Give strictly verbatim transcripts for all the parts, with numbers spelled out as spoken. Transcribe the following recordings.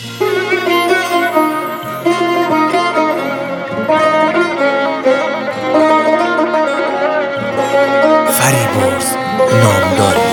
فریبرز نامداری.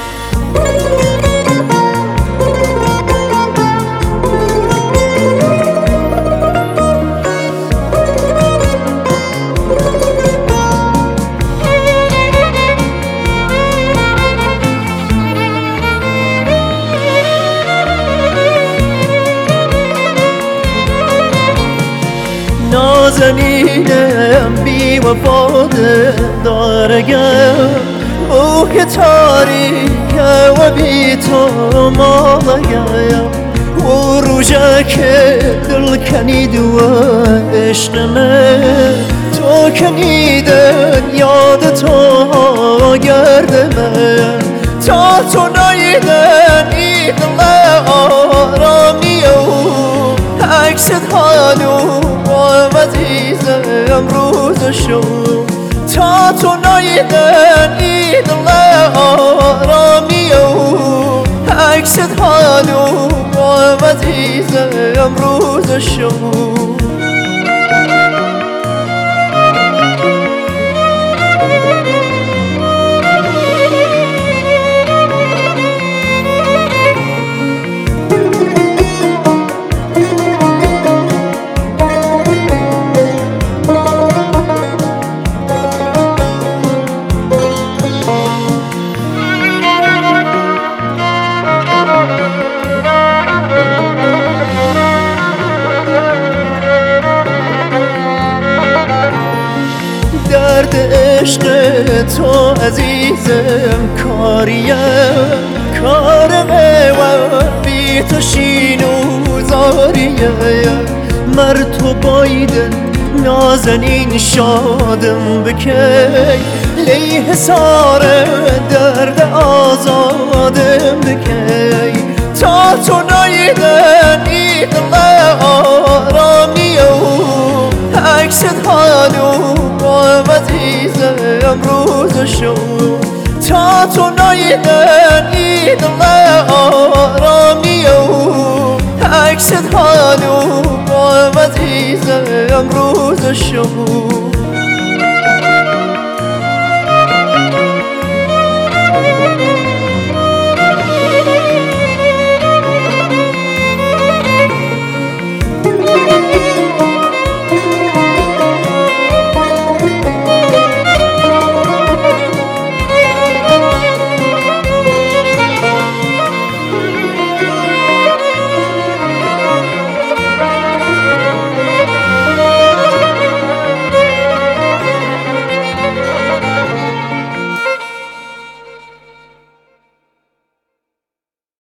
نازنینم بی وفاده دارگم روح تاریکه و بی تو مالگم و روژه که دل کنید و عشق من تو کنیدن یاد تو گرد من تا تو نایدن ای دل آرامی و عکست حالو عزیزم امروز شو تا تو نایدن ای دل آرامی و عکست حالو عزیزم امروز شو درد عشق تو عزیزم کاریم کارمه و بی تو شین و زاریم مر تو بایدن نازنین شادم بکی لی حسار درد آزادم بکی تا تو نایدن ای دل آرامی و عکست حالو عزیزم امروز شو تا تو نایدن ای دل آرامی و عکست حالو عزیزم امروز شو